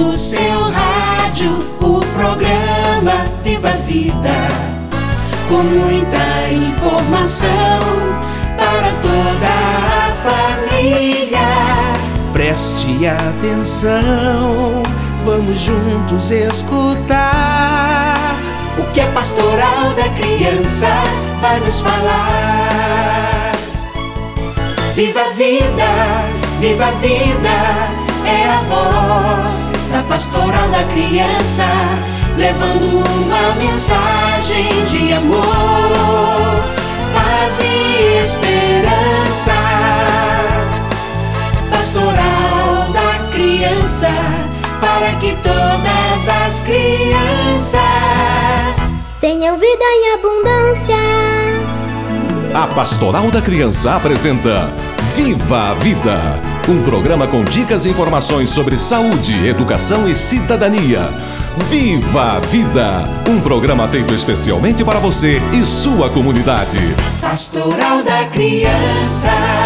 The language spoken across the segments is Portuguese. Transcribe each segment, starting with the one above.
no seu rádio o programa Viva a Vida, com muita informação para toda a família. Preste atenção, vamos juntos escutar o que a Pastoral da Criança vai nos falar. Viva a vida, viva a vida, é a voz da Pastoral da Criança, levando uma mensagem de amor, paz e esperança. Pastoral da Criança, para que todas as crianças tenham vida em abundância. A Pastoral da Criança apresenta Viva a Vida, um programa com dicas e informações sobre saúde, educação e cidadania. Viva a Vida, um programa feito especialmente para você e sua comunidade. Pastoral da Criança.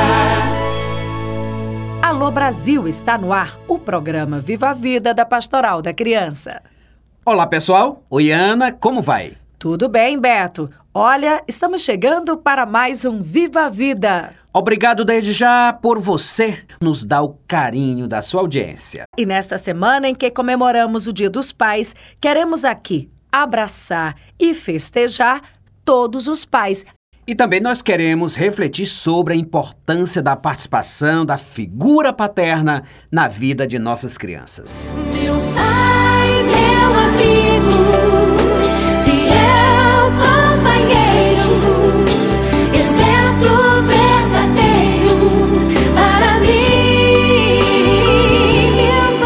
Alô Brasil, está no ar o programa Viva a Vida da Pastoral da Criança. Olá pessoal, oi Ana, como vai? Tudo bem, Beto? Olha, estamos chegando para mais um Viva a Vida. Obrigado desde já por você nos dar o carinho da sua audiência. E nesta semana em que comemoramos o Dia dos Pais, queremos aqui abraçar e festejar todos os pais. E também nós queremos refletir sobre a importância da participação da figura paterna na vida de nossas crianças. Meu pai, meu amigo, fiel companheiro, exemplo verdadeiro para mim, meu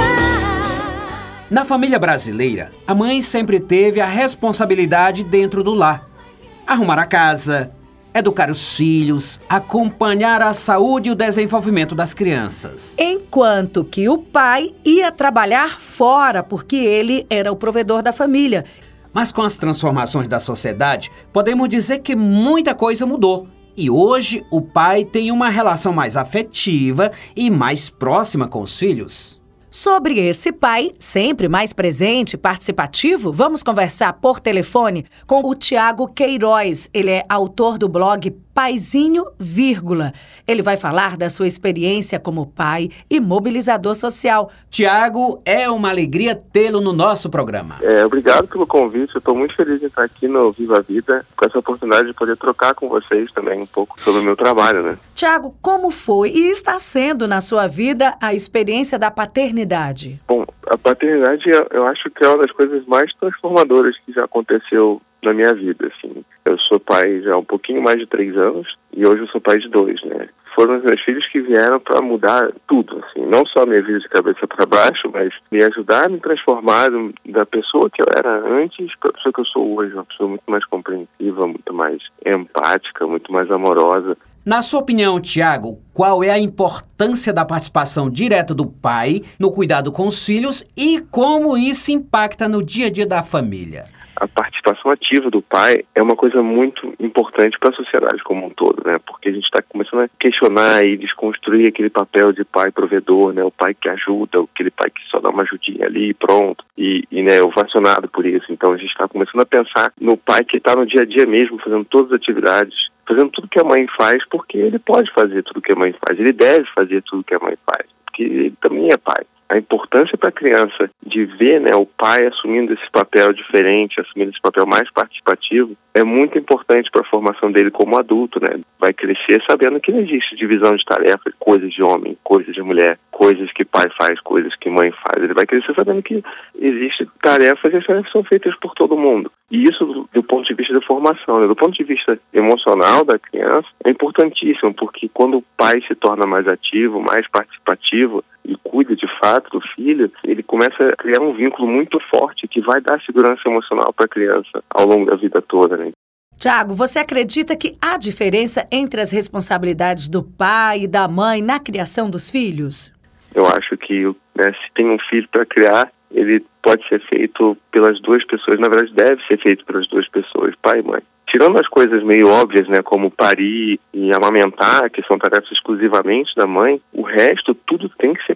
pai. Na família brasileira, a mãe sempre teve a responsabilidade dentro do lar. Arrumar a casa, educar os filhos, acompanhar a saúde e o desenvolvimento das crianças. Enquanto que o pai ia trabalhar fora, porque ele era o provedor da família. Mas com as transformações da sociedade, podemos dizer que muita coisa mudou. E hoje o pai tem uma relação mais afetiva e mais próxima com os filhos. Sobre esse pai, sempre mais presente e participativo, vamos conversar por telefone com o Tiago Queiroz. Ele é autor do blog Paizinho, vírgula. Ele vai falar da sua experiência como pai e mobilizador social. Tiago, é uma alegria tê-lo no nosso programa. Obrigado pelo convite, eu estou muito feliz de estar aqui no Viva a Vida, com essa oportunidade de poder trocar com vocês também um pouco sobre o meu trabalho, né? Tiago, como foi e está sendo na sua vida a experiência da paternidade? Bom, a paternidade eu acho que é uma das coisas mais transformadoras que já aconteceu na minha vida, assim. Eu sou pai já há um pouquinho mais de 3 anos e hoje eu sou pai de 2, né? Foram os meus filhos que vieram para mudar tudo, assim, não só a minha vida de cabeça para baixo, mas me ajudar a me transformar da pessoa que eu era antes para a pessoa que eu sou hoje, uma pessoa muito mais compreensiva, muito mais empática, muito mais amorosa. Na sua opinião, Tiago, qual é a importância da participação direta do pai no cuidado com os filhos e como isso impacta no dia a dia da família? A participação ativa do pai é uma coisa muito importante para a sociedade como um todo, né? Porque a gente está começando a questionar e desconstruir aquele papel de pai provedor, né? O pai que ajuda, aquele pai que só dá uma ajudinha ali e pronto, e né, ovacionado por isso. Então a gente está começando a pensar no pai que está no dia a dia mesmo, fazendo todas as atividades, fazendo tudo que a mãe faz, porque ele pode fazer tudo que a mãe faz, ele deve fazer tudo que a mãe faz, porque ele também é pai. A importância para a criança de ver, né, o pai assumindo esse papel diferente, assumindo esse papel mais participativo, é muito importante para a formação dele como adulto, né? Vai crescer sabendo que não existe divisão de tarefas, coisas de homem, coisas de mulher, coisas que pai faz, coisas que mãe faz. Ele vai crescer sabendo que existem tarefas e as tarefas são feitas por todo mundo. E isso do ponto de vista da formação, né? Do ponto de vista emocional da criança, é importantíssimo, porque quando o pai se torna mais ativo, mais participativo e cuida de fato do filho, ele começa a criar um vínculo muito forte que vai dar segurança emocional para a criança ao longo da vida toda, né? Tiago, você acredita que há diferença entre as responsabilidades do pai e da mãe na criação dos filhos? Eu acho que, né, se tem um filho para criar, ele pode ser feito pelas duas pessoas, na verdade deve ser feito pelas duas pessoas, pai e mãe. Tirando as coisas meio óbvias, né, como parir e amamentar, que são tarefas exclusivamente da mãe, o resto tudo tem que ser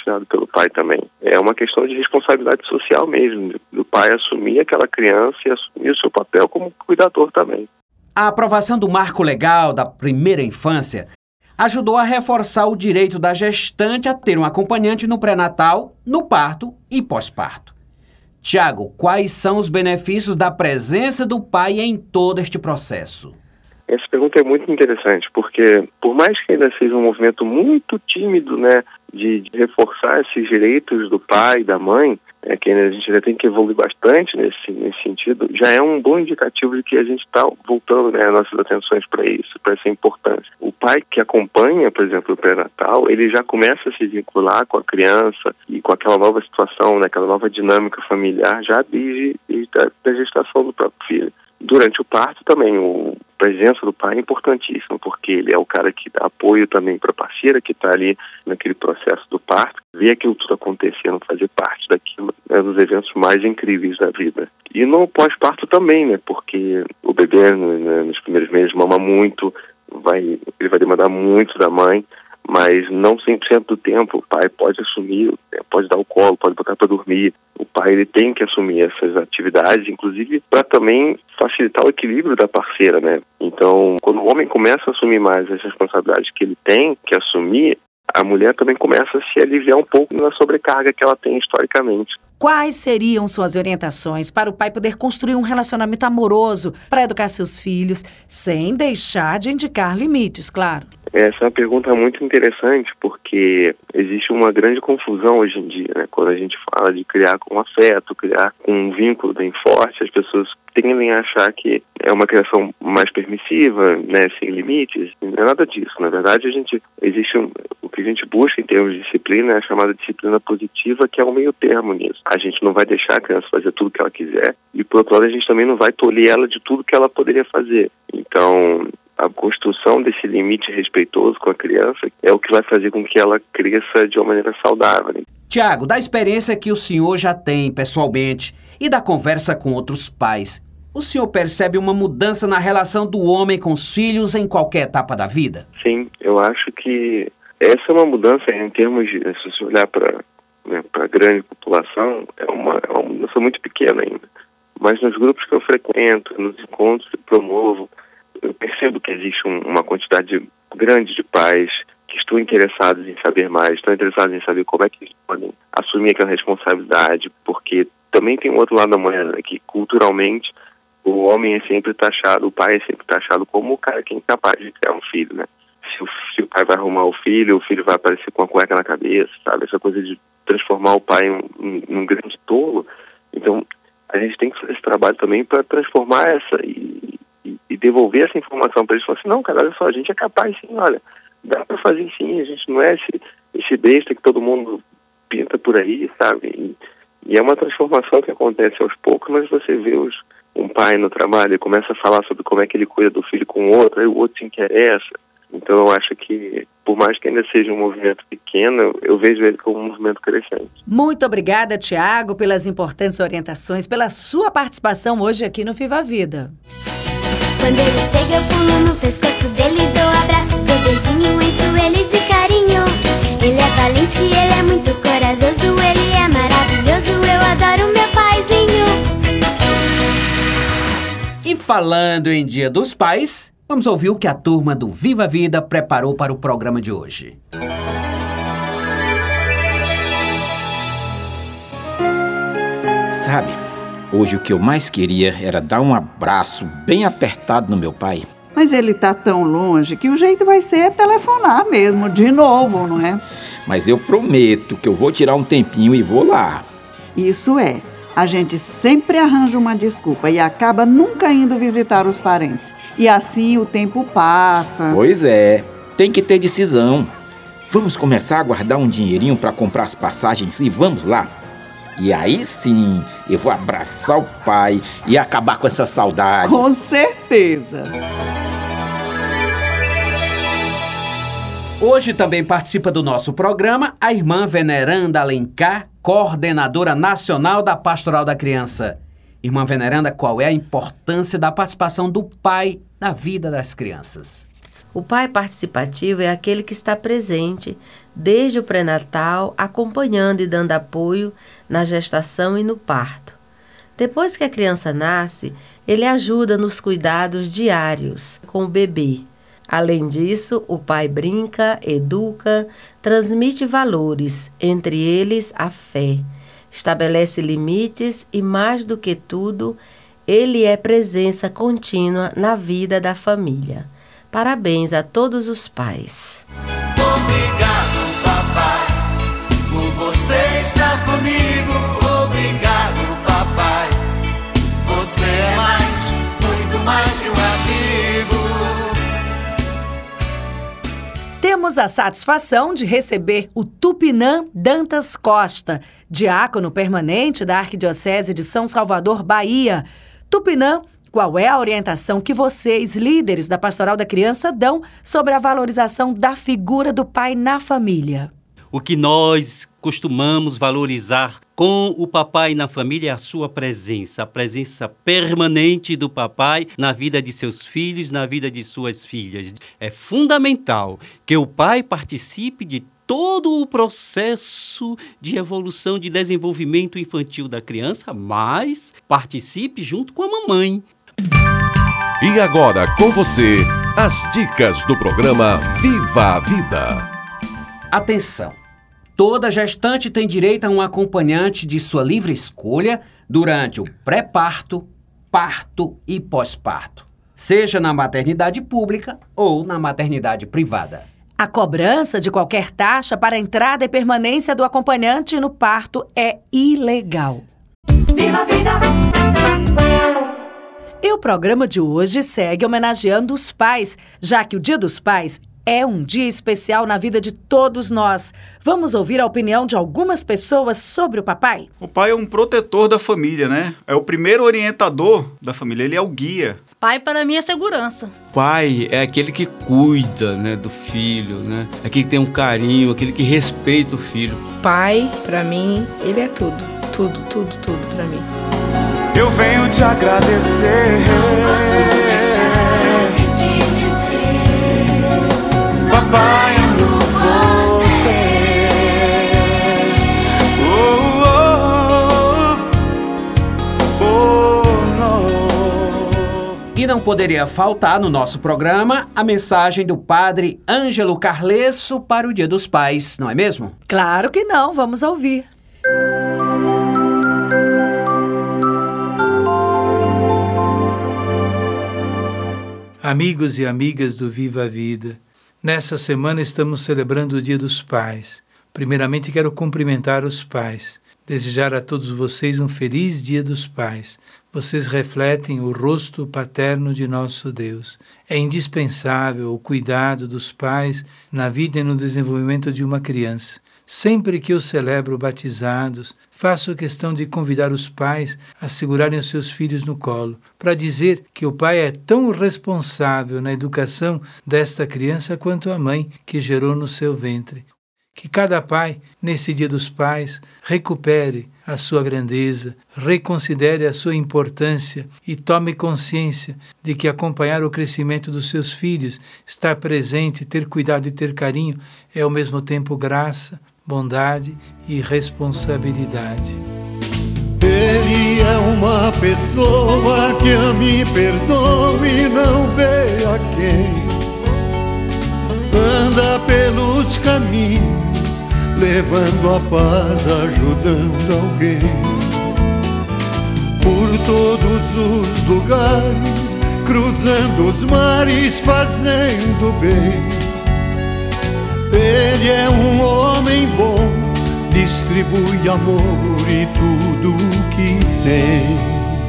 compartilhado pelo pai também. É uma questão de responsabilidade social mesmo, do pai assumir aquela criança e assumir o seu papel como cuidador também. A aprovação do Marco Legal da Primeira Infância ajudou a reforçar o direito da gestante a ter um acompanhante no pré-natal, no parto e pós-parto. Tiago, quais são os benefícios da presença do pai em todo este processo? Essa pergunta é muito interessante, porque por mais que ainda seja um movimento muito tímido, né, de reforçar esses direitos do pai e da mãe, que a gente ainda tem que evoluir bastante nesse sentido, já é um bom indicativo de que a gente está voltando, né, nossas atenções para isso, para essa importância. O pai que acompanha, por exemplo, o pré-natal, ele já começa a se vincular com a criança e com aquela nova situação, né, aquela nova dinâmica familiar, já desde a gestação do próprio filho. Durante o parto também, a presença do pai é importantíssima, porque ele é o cara que dá apoio também para a parceira que está ali naquele processo do parto, ver aquilo tudo acontecendo, fazer parte daquilo, né, dos eventos mais incríveis da vida. E no pós-parto também, né, porque o bebê, né, nos primeiros meses mama muito, ele vai demandar muito da mãe, mas não 100% do tempo o pai pode assumir, pode dar o colo, pode botar para dormir. O pai ele tem que assumir essas atividades, inclusive para também facilitar o equilíbrio da parceira, né? Então, quando o homem começa a assumir mais as responsabilidades que ele tem que assumir, a mulher também começa a se aliviar um pouco na sobrecarga que ela tem historicamente. Quais seriam suas orientações para o pai poder construir um relacionamento amoroso para educar seus filhos, sem deixar de indicar limites, claro? Essa é uma pergunta muito interessante, porque existe uma grande confusão hoje em dia, né? Quando a gente fala de criar com afeto, criar com um vínculo bem forte, as pessoas tendem a achar que é uma criação mais permissiva, né, sem limites. Não é nada disso. Na verdade, o que a gente busca em termos de disciplina é a chamada disciplina positiva, que é um meio termo nisso. A gente não vai deixar a criança fazer tudo que ela quiser e, por outro lado, a gente também não vai tolir ela de tudo que ela poderia fazer. Então, a construção desse limite respeitoso com a criança é o que vai fazer com que ela cresça de uma maneira saudável, né? Tiago, da experiência que o senhor já tem pessoalmente e da conversa com outros pais, o senhor percebe uma mudança na relação do homem com os filhos em qualquer etapa da vida? Sim, eu acho que essa é uma mudança em termos de, se você olhar para a grande população, é uma mudança muito pequena ainda. Mas nos grupos que eu frequento, nos encontros que promovo, eu percebo que existe uma quantidade grande de pais que estão interessados em saber mais, estão interessados em saber como é que eles podem assumir aquela responsabilidade, porque também tem um outro lado da moeda, né, que culturalmente o homem é sempre taxado, o pai é sempre taxado como o cara que é incapaz de criar um filho, né? Se o pai vai arrumar o filho vai aparecer com a cueca na cabeça, sabe? Essa coisa de transformar o pai num grande tolo. Então, a gente tem que fazer esse trabalho também para transformar e devolver essa informação para eles. Falar assim, não, cara, olha só, a gente é capaz sim, olha, dá para fazer sim, a gente não é esse besta que todo mundo pinta por aí, sabe? E é uma transformação que acontece aos poucos, mas você vê um pai no trabalho e começa a falar sobre como é que ele cuida do filho com o outro, aí o outro se interessa. Então eu acho que, por mais que ainda seja um movimento pequeno, eu vejo ele como um movimento crescente. Muito obrigada, Tiago, pelas importantes orientações, pela sua participação hoje aqui no Viva a Vida. Quando ele chega, eu pulo no pescoço dele, dou abraço, dou beijinho, encho ele de carinho. Ele é valente, ele é muito corajoso, ele é maravilhoso, eu adoro meu paizinho. E falando em Dia dos Pais, vamos ouvir o que a turma do Viva a Vida preparou para o programa de hoje. Sabe, hoje o que eu mais queria era dar um abraço bem apertado no meu pai. Mas ele tá tão longe que o jeito vai ser telefonar mesmo, de novo, não é? Mas eu prometo que eu vou tirar um tempinho e vou lá. Isso é, a gente sempre arranja uma desculpa e acaba nunca indo visitar os parentes. E assim o tempo passa. Pois é, tem que ter decisão. Vamos começar a guardar um dinheirinho para comprar as passagens e vamos lá. E aí sim, eu vou abraçar o pai e acabar com essa saudade. Com certeza. Hoje também participa do nosso programa a irmã Veneranda Alencar, coordenadora nacional da Pastoral da Criança. Irmã Veneranda, qual é a importância da participação do pai na vida das crianças? O pai participativo é aquele que está presente desde o pré-natal, acompanhando e dando apoio na gestação e no parto. Depois que a criança nasce, ele ajuda nos cuidados diários com o bebê. Além disso, o pai brinca, educa, transmite valores, entre eles a fé, estabelece limites e, mais do que tudo, ele é presença contínua na vida da família. Parabéns a todos os pais. Obrigado, papai, por você estar comigo. Obrigado, papai, você é muito mais que um amigo. Temos a satisfação de receber o Tupinã Dantas Costa, diácono permanente da Arquidiocese de São Salvador, Bahia. Tupinã, qual é a orientação que vocês, líderes da Pastoral da Criança, dão sobre a valorização da figura do pai na família? O que nós costumamos valorizar com o papai na família é a sua presença, a presença permanente do papai na vida de seus filhos, na vida de suas filhas. É fundamental que o pai participe de todo o processo de evolução, de desenvolvimento infantil da criança, mas participe junto com a mamãe. E agora com você, as dicas do programa Viva a Vida. Atenção! Toda gestante tem direito a um acompanhante de sua livre escolha durante o pré-parto, parto e pós-parto, seja na maternidade pública ou na maternidade privada. A cobrança de qualquer taxa para a entrada e permanência do acompanhante no parto é ilegal. Viva a vida! E o programa de hoje segue homenageando os pais, já que o Dia dos Pais é um dia especial na vida de todos nós. Vamos ouvir a opinião de algumas pessoas sobre o papai? O pai é um protetor da família, né? É o primeiro orientador da família, ele é o guia. Pai, para mim, é segurança. Pai é aquele que cuida, né, do filho, né? Aquele que tem um carinho, aquele que respeita o filho. Pai, para mim, ele é tudo. Tudo para mim. Eu venho te agradecer. Papai, amo você. E não poderia faltar no nosso programa a mensagem do padre Ângelo Carlesso para o Dia dos Pais, não é mesmo? Claro que não, vamos ouvir. Amigos e amigas do Viva a Vida, nessa semana estamos celebrando o Dia dos Pais. Primeiramente quero cumprimentar os pais, desejar a todos vocês um feliz Dia dos Pais. Vocês refletem o rosto paterno de nosso Deus. É indispensável o cuidado dos pais na vida e no desenvolvimento de uma criança. Sempre que eu celebro batizados, faço questão de convidar os pais a segurarem os seus filhos no colo, para dizer que o pai é tão responsável na educação desta criança quanto a mãe que gerou no seu ventre. Que cada pai, nesse Dia dos Pais, recupere a sua grandeza, reconsidere a sua importância e tome consciência de que acompanhar o crescimento dos seus filhos, estar presente, ter cuidado e ter carinho, é ao mesmo tempo graça, bondade e responsabilidade. Ele é uma pessoa que ame, perdoe e não vê a quem. Anda pelos caminhos, levando a paz, ajudando alguém. Por todos os lugares, cruzando os mares, fazendo bem. Ele é um homem bom, distribui amor e tudo o que tem.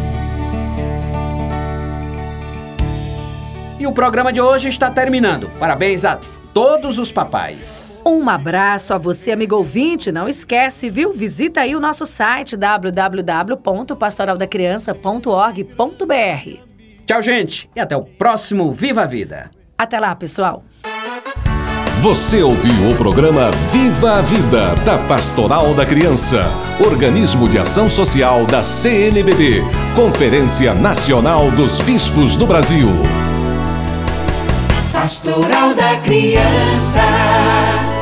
E o programa de hoje está terminando. Parabéns a todos os papais. Um abraço a você, amigo ouvinte. Não esquece, viu? Visita aí o nosso site www.pastoraldacriança.org.br. Tchau, gente, e até o próximo Viva a Vida. Até lá, pessoal. Você ouviu o programa Viva a Vida, da Pastoral da Criança, organismo de ação social da CNBB, Conferência Nacional dos Bispos do Brasil. Pastoral da Criança.